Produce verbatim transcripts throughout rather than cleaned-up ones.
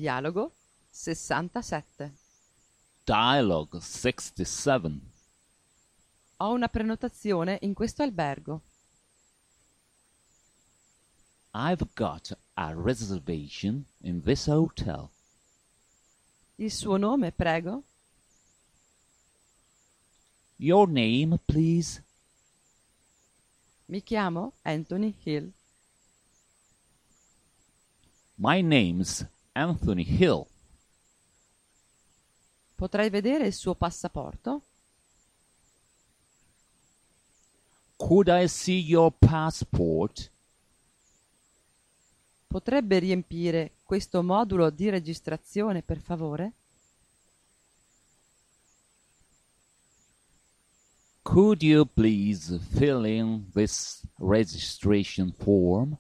Dialogo sessantasette. Dialogue sixty-seven. Ho una prenotazione in questo albergo. I've got a reservation in this hotel. Il suo nome, prego? Your name, please? Mi chiamo Anthony Hill. My name's Anthony Hill. Potrei vedere il suo passaporto? Could I see your passport? Potrebbe riempire questo modulo di registrazione, per favore? Could you please fill in this registration form?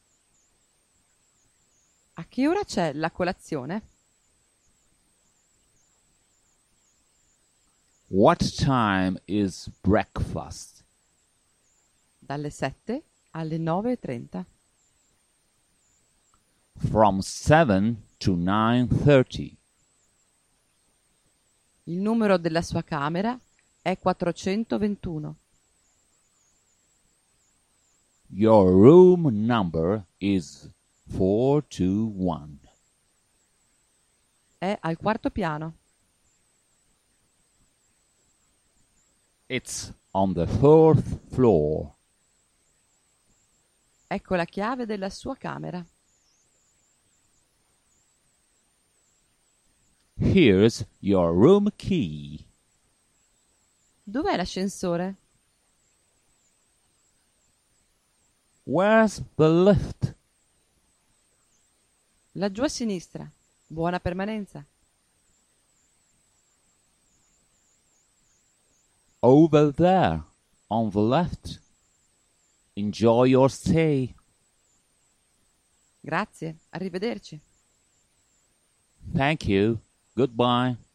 A che ora c'è la colazione? What time is breakfast? Dalle sette alle nove e trenta. From seven to nine thirty. Il numero della sua camera è quattrocentoventuno. Your room number is four two one. È al quarto piano. It's on the fourth floor. Ecco la chiave della sua camera. Here's your room key. Dov'è l'ascensore? Where's the lift? Laggiù a sinistra. Buona permanenza. Over there, on the left. Enjoy your stay. Grazie, arrivederci. Thank you. Goodbye.